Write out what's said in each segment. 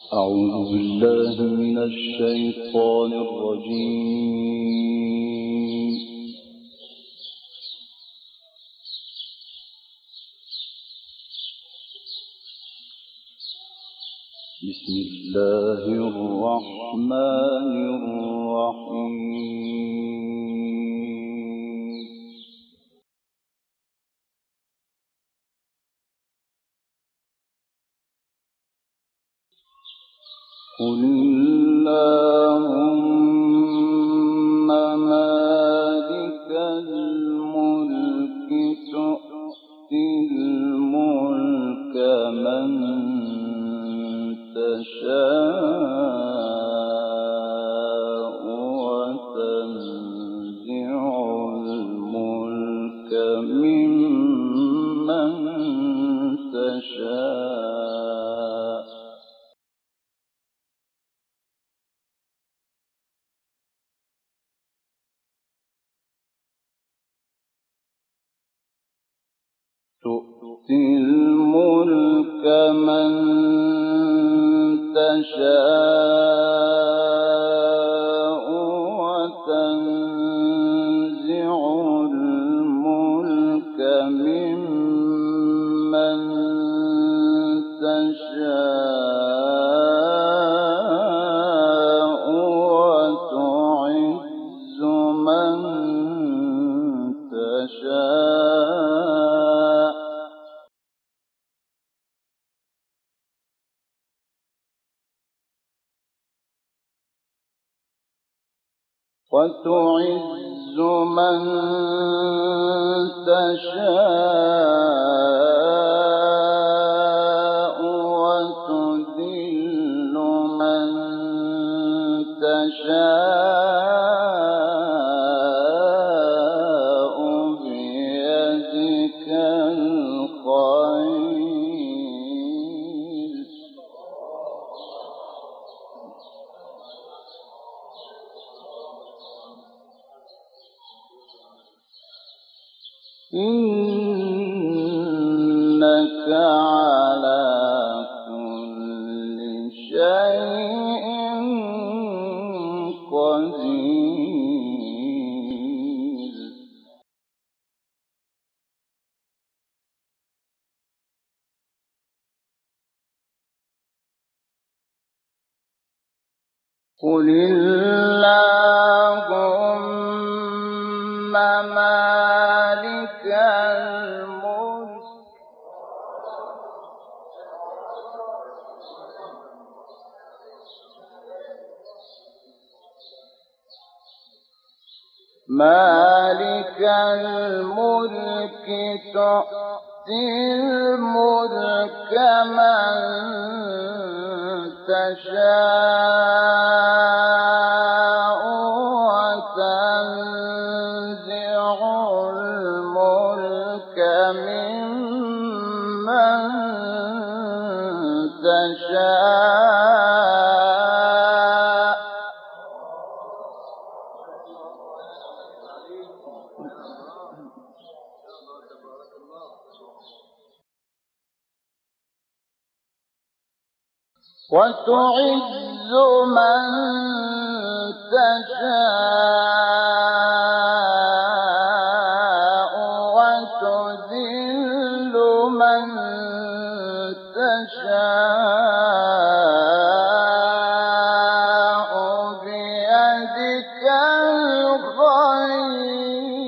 أعوذ بالله من الشيطان الرجيم. بسم الله الرحمن الرحيم. قل اللهم مالك الملك تؤتي الملك من تشاء وتنزع الملك ممن تشاء تؤتي الملك من تشاء وتنزع الملك ممن تشاء وتعز من تشاء وتعز من تشاء وتذل من تشاء بيدك الخير إنك على كل شيء قدير. قل اللهم مالك الملك تؤتي الملك من تشاء وتنزع الملك ممن تشاء وتعز من تشاء وتذل من تشاء بيدك الخير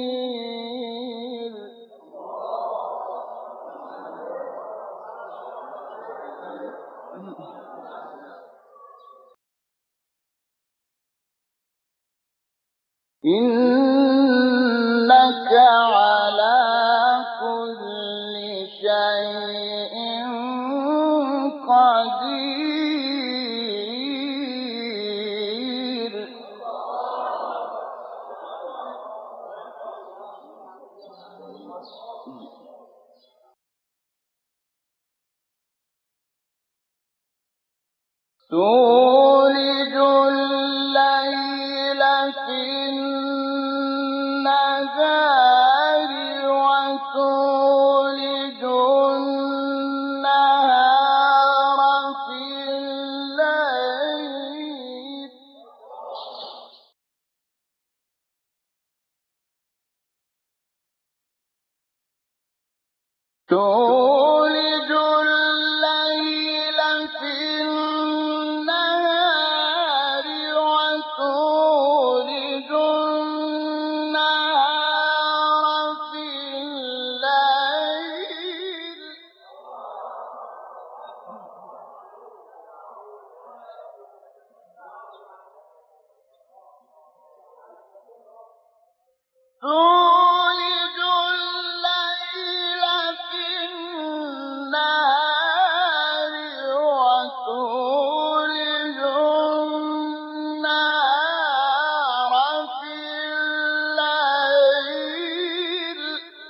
إنك على كل شيء قدير. تولج الليل في النهار وتولج النهار في الليل تولج الليل في النهار وتولج النهار في الليل تولج الليل في النهار وتولج النهار في الليل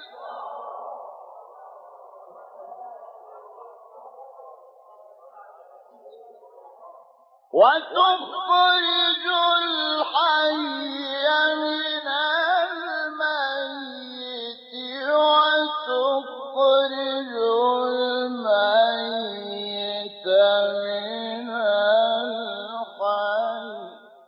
وتخرج الحي من الميت وتخرج الميت من الحي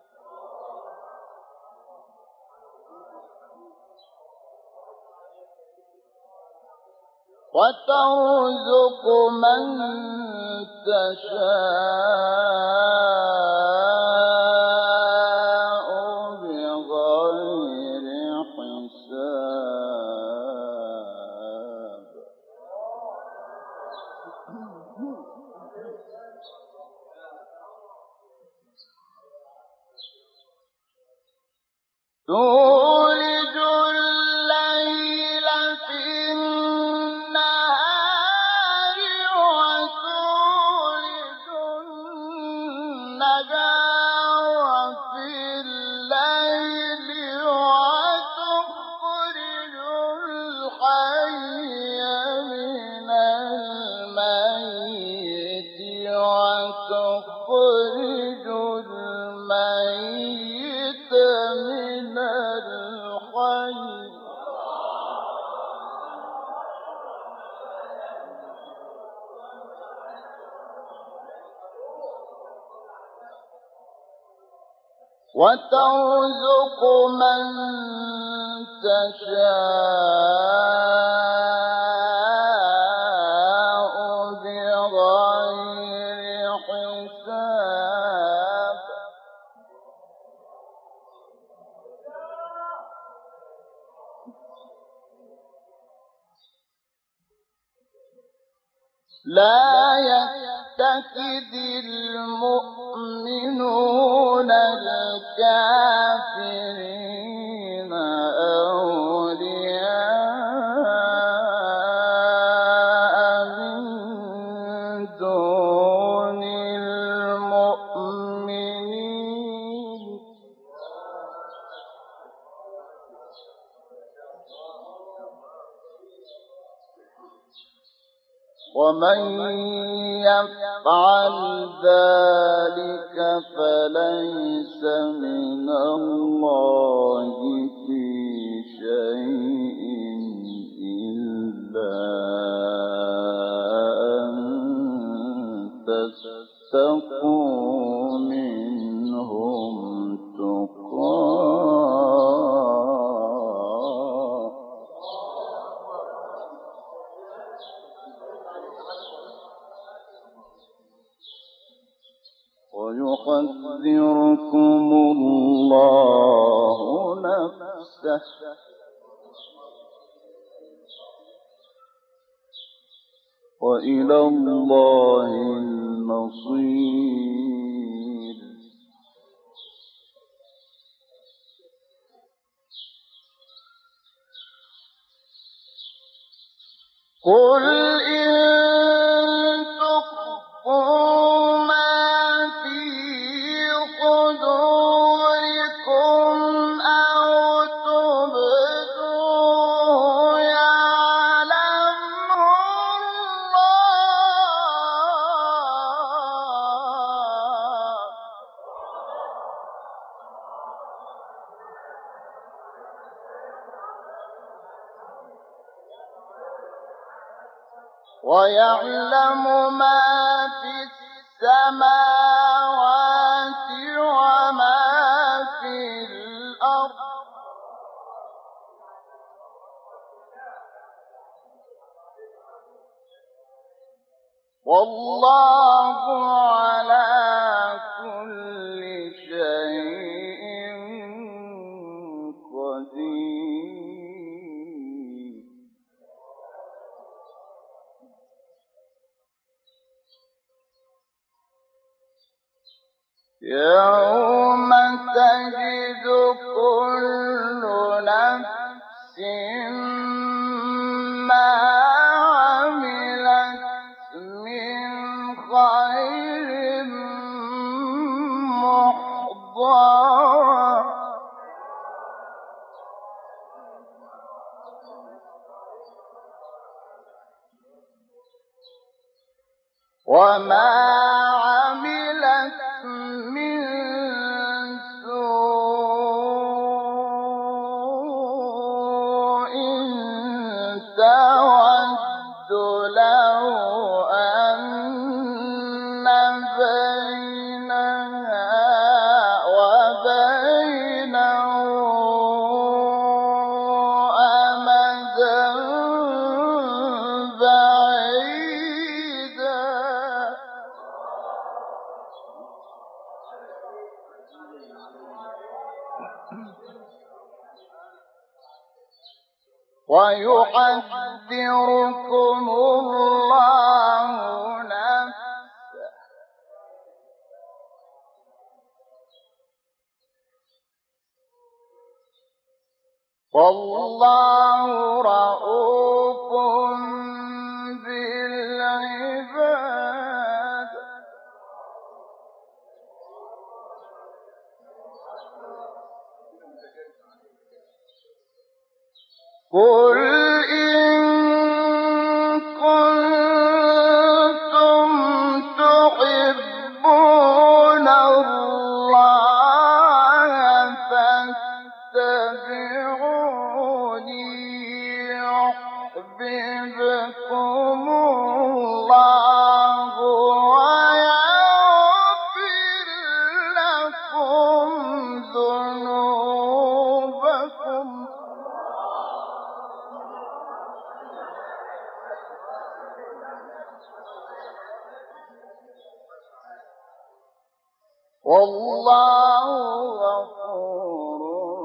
وترزق من تشاء بغير حساب تولج الليل في النهار وتولج النهار في الليل وتخرج الحي من الميت وتخرج الميت من الحي وترزق من تشاء بغير حساب لا يتخذ المؤمنون الكافرين أولياء من دون المؤمنين ومن يفعل ذلك فليس من الله في شيء إلا أن تتقوا منهم تقاه ويحذركم الله نفسه وإلى الله المصير قل إن تخفوا ما في صدوركم أو تبدوه يعلمه الله ويعلم ما في السماوات وما في الأرض والله على كل شيء قدير. يوم تجد كل نفس ما عملت من خير محضرا وما عملت من سوء تود لو أن بينها وبينه أمدا بعيدا ويحذركم الله نفسه والله رءوف بالعباد. قل إن كنتم تحبون الله فاتبعوني يحببكم الله ويغفر لكم ذنوبكم والله غفور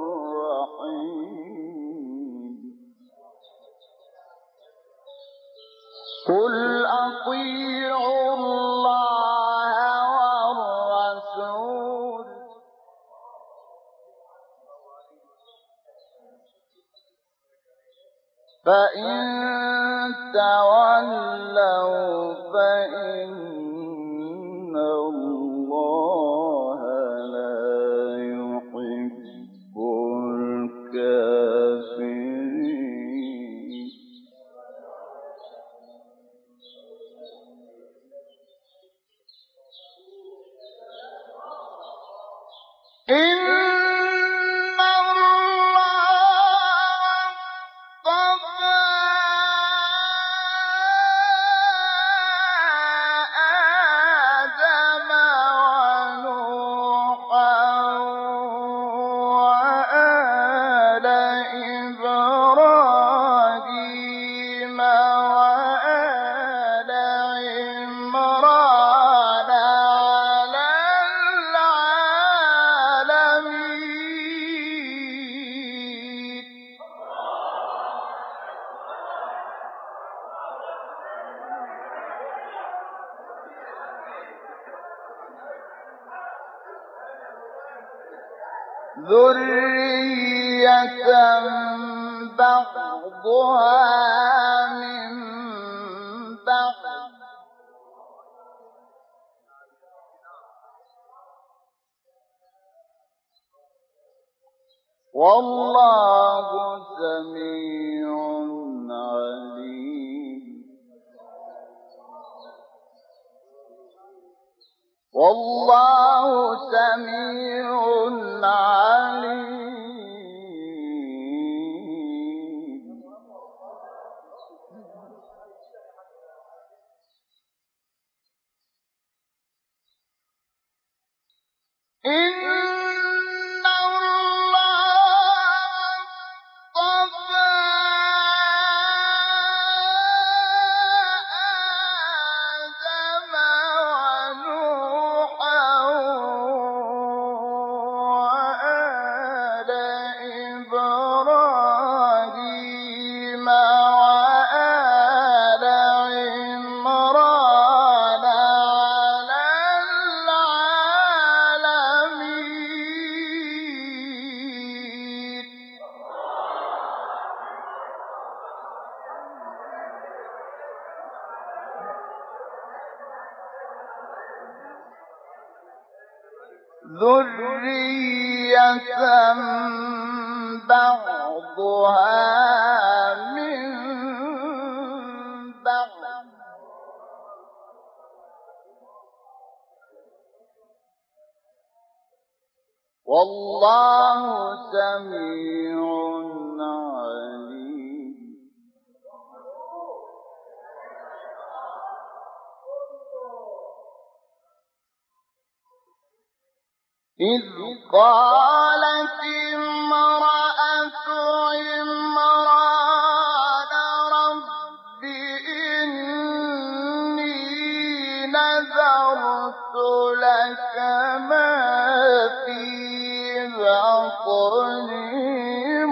رحيم. قل أطيعوا الله والرسول فإن تولوا فإن الله لا يحب الكافرين. إن الله اصطفى آدم ونوحا وآل إبراهيم وآل عمران على العالمين. ذرية بعضها من بعض والله سميع عليم. والله سميع عليم. إن الله اصطفى آدم ذرية بعضها من بعض والله سميع عليم. إذ قالت امرأة عمران رب إني نذرت لك ما في بطني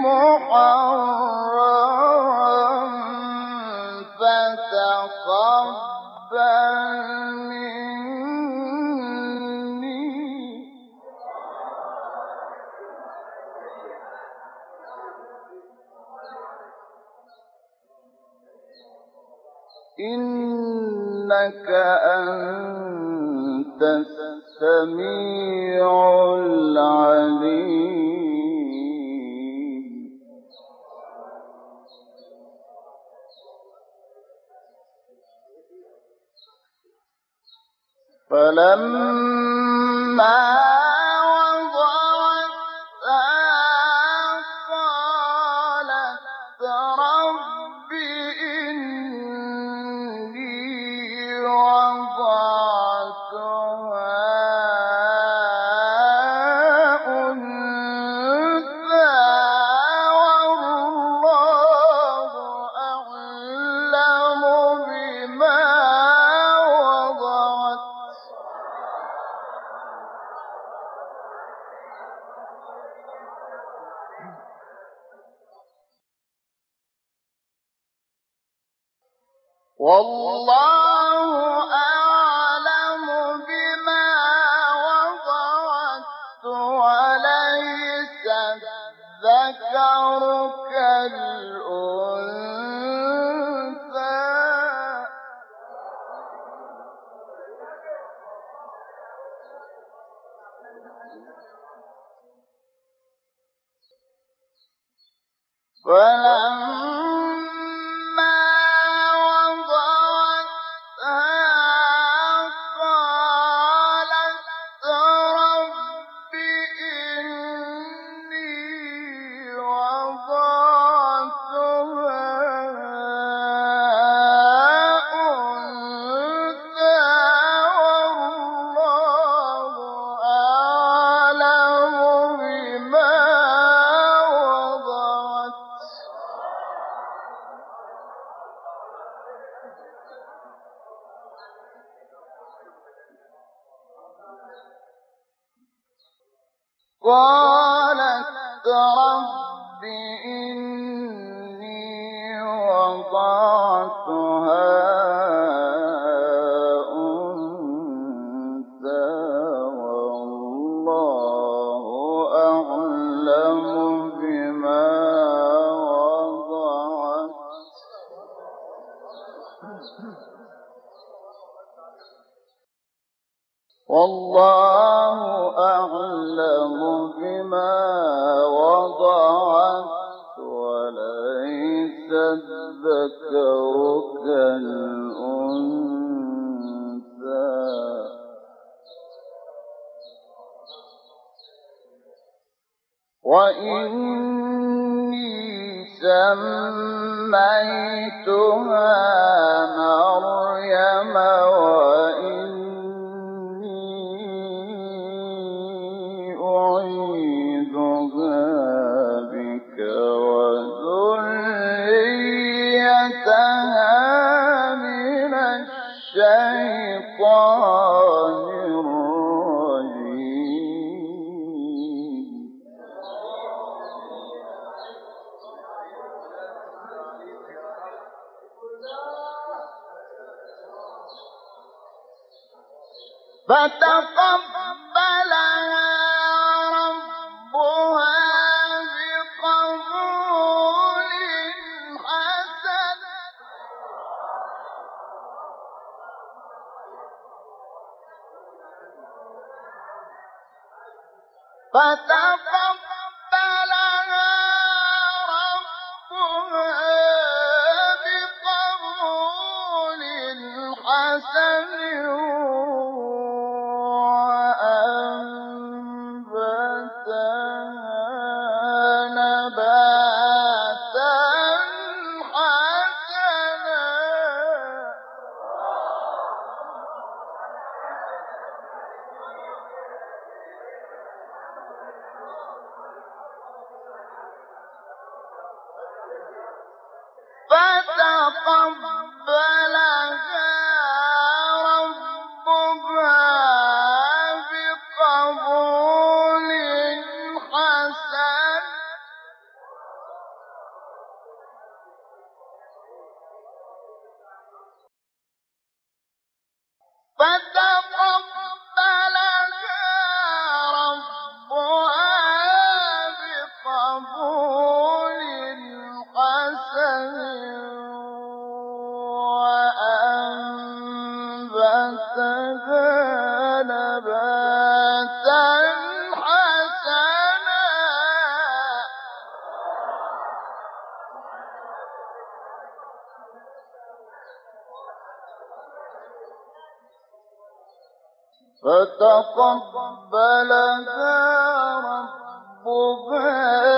محررا فتقبل إنك أنت السميع العليم. فلما وضعتها قالت رب إني وضعتها أنثى والله أعلم بما وضعت والله أعلم بما وضعت وليس الذكر كالأنثى فلما وضعتها قالت رب إني وضعتها أنثى والله أعلم بما وضعت قالت رب إني وضعتها أنثى والله أعلم بما وضعت والله أعلم بما وضعت وليس الذكر كالأنثى وإني سميتها مريم بك وذريتها من الشيطان الرجيم. فتقبلها ربها بقبول حسن فتقبلها ربها بقبول حسن وأنبتها نباتا حسنا. فتقبلها ربها بقبول حسن فتقبلها ربها بقبول حسن وأنبتها نباتا حسنا. فتقبلها ربها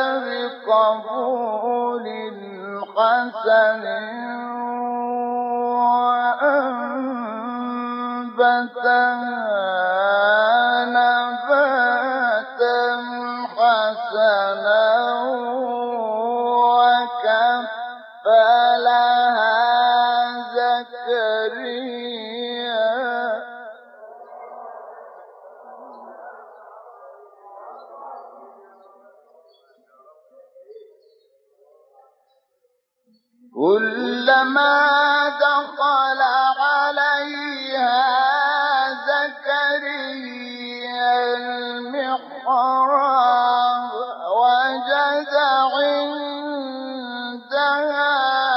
بقبول حسن وأنبتها نباتا حسنا وكفلها زكريا كلما دخل عليها زكريا المحراب وجد عندها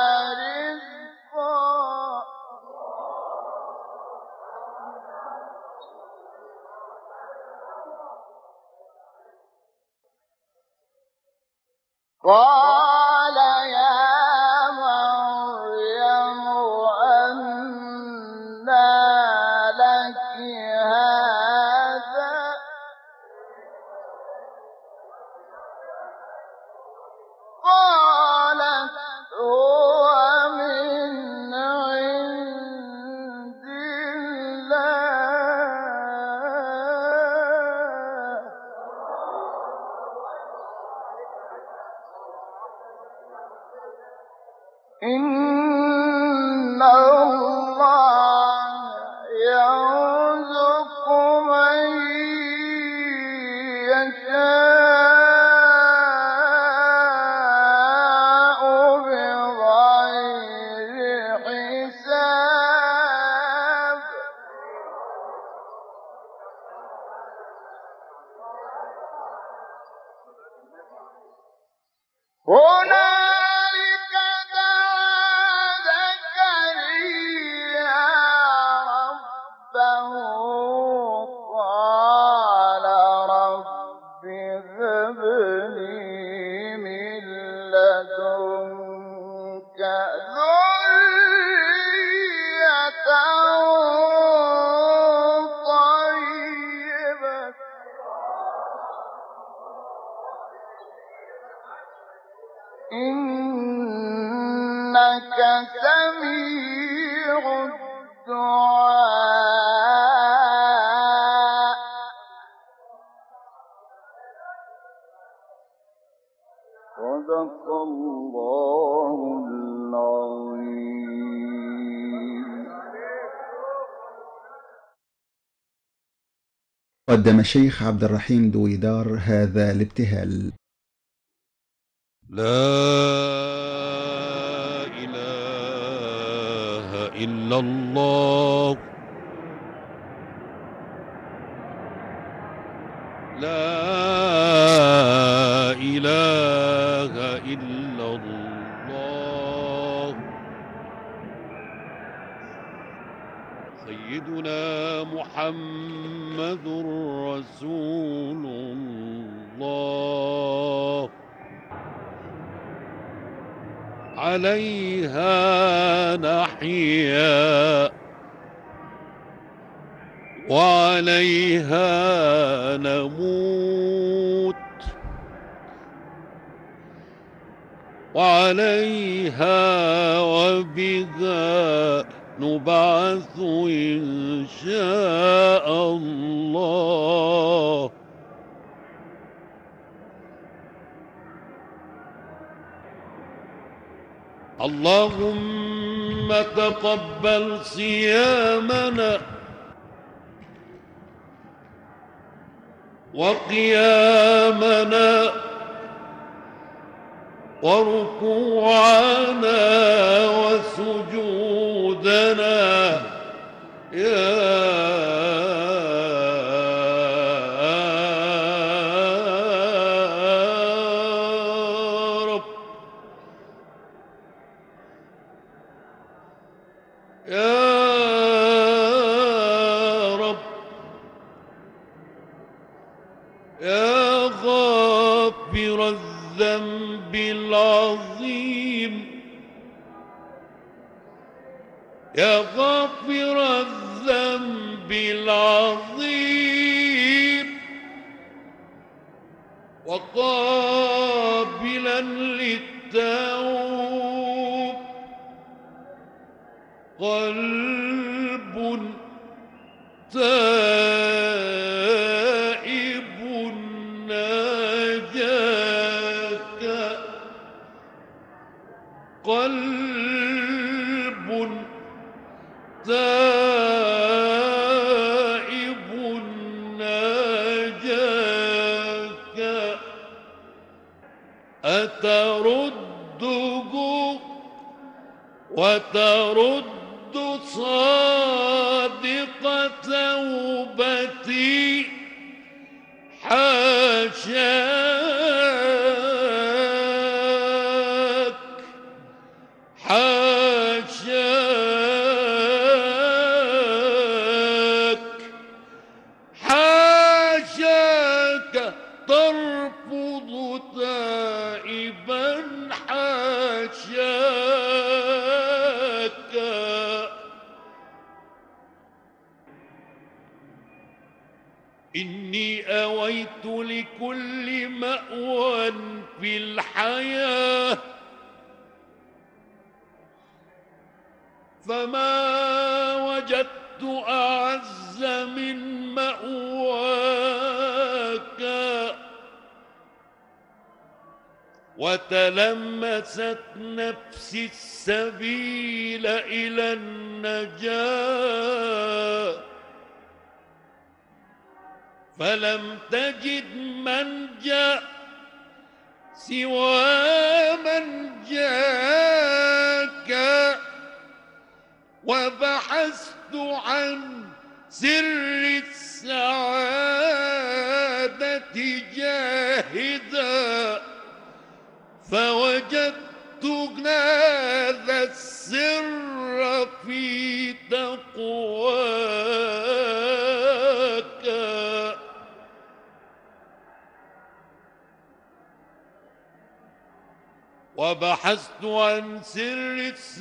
رزقا. قال يا مريم أنى لك هذا قالت هو من عند الله إن الله يرزق من يشاء بغير حساب. هنالك دعا زكريا ربه قال رب هب لي من لدنك ذرية طيبة إنك سميع الدعاء. صدق الله العظيم. قدم الشيخ عبد الرحيم دويدار هذا الابتهال. لا إله إلا الله لا إله إلا الله سيدنا محمد رسول الله وعليها نحيا وعليها نموت وعليها وبها نبعث إن شاء الله. اللهم تقبل صيامنا وقيامنا وركوعنا وسجودنا يا رب يا رب يا غافر الذنب العظيم يا غافر الذنب العظيم وقابلا للتوب قلب تائب ناجاك قلب تائب ناجاك أترده وترد صادق توبتي حاشاك حاشاك حاشاك ترفض تائبا حاشاك إني أويت لكل مأوى في الحياة فما وجدت أعز من مأواك وتلمست نفسي السبيل إلى النجاة فلم تجد منجأ سوى من جاءك وبحثت عن سر السعادة جاهدا فوجدت هذا السر في تقواك وبحثت عن سر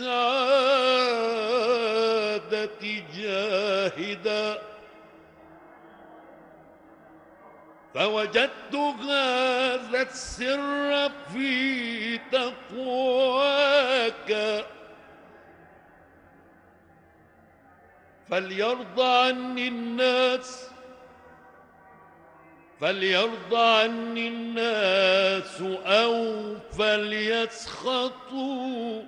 السعادة جاهدا فوجدت هذا السر في تقواك فليرضى عني الناس أو فليسخطوا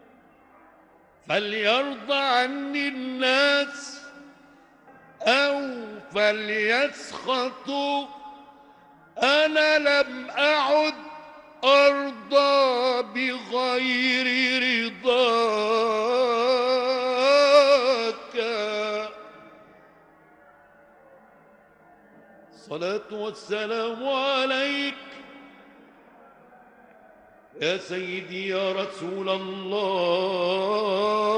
فليرضى عني الناس أو فليسخطوا أنا لم أعد أرضى بغير رضاك. الصلاة والسلام عليك يا سيدي يا رسول الله.